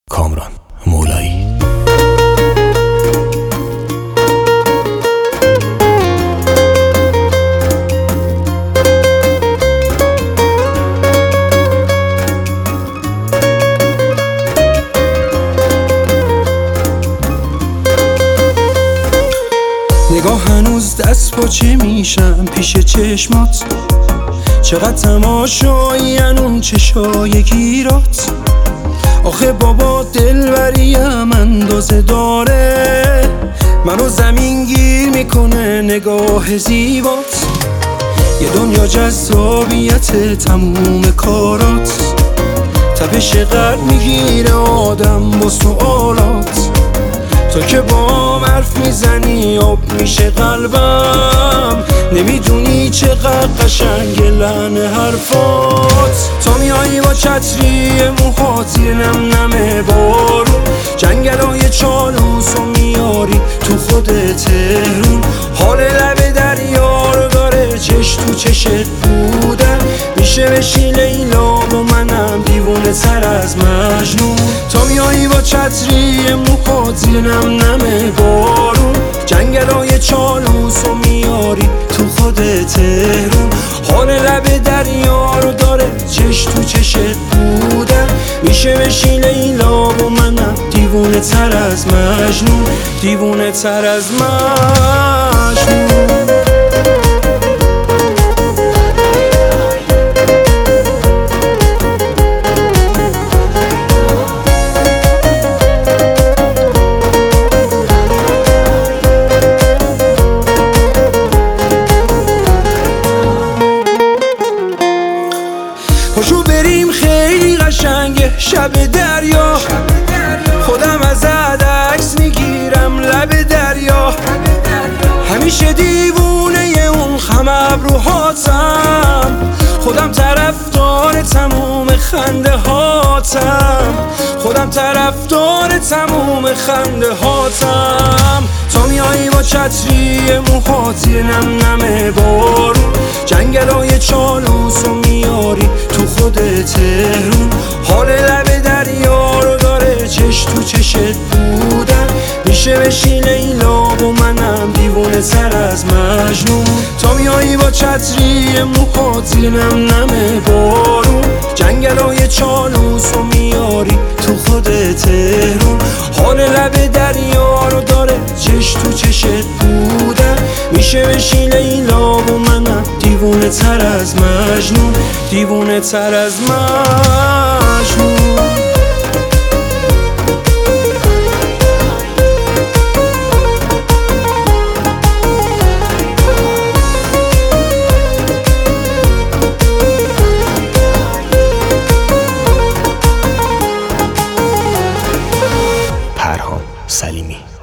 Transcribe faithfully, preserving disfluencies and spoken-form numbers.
کامران مولایی. نگاه هنوز دست پاچه میشم پیش چشمات، چقدر تماشایین اون چشای گیرات. آخه بابا دلبریم اندازه داره، منو زمین گیر میکنه نگاه زیبات. یه دنیا جذابیت تموم کارات، تپش قلب میگیره آدم با سوالات. تو که با حرف میزنی آب میشه قلبم، نمیدونی چقدر قشنگ لحن حرفات. تا میایی با چتری موهات زیر نم نم بارون، جنگلای چالوس و میاری تو خود تهرون. حال لب دریا رو داره چش تو چشت بودن، میشه بشی لیلا و منم دیوونه سر از مجنون. تا میایی با چتری موهات زیر نم نم بارون، جنگلای چالوس و میاری تو خود تهرون. حال لب دریا رو داره چش تو چشت بودن، میشه بشی لیلا و منم دیوونه تر از مجنون، دیوونه تر از مجنون. پاشو بریم خیلی قشنگه شب دریا، خودم ازت عکس میگیرم لب دریا. همیشه دیوونه اون خم ابروهاتم، خودم طرفدار تموم خنده هاتم، خودم طرفدار تموم خنده هاتم. تا میایی با چتری موهات زیر نم نم بارون، جنگلای چالوس و میاری تو خود تهرون. حال لب دریا رو داره چش تو چشت بودن، میشه بشی لیلا و منم دیوونه سر از مجنون. تا میایی با چتری موهات زیر نم نم بارون، جنگلای چالوس و میاری تو خود تهرون. حال لب دریا رو داره چش تو چشت بودن، میشه بشی لیلا و منم دیوونه تر از مجنون، دیوونه تر از مجنون. پرهام سلیمی.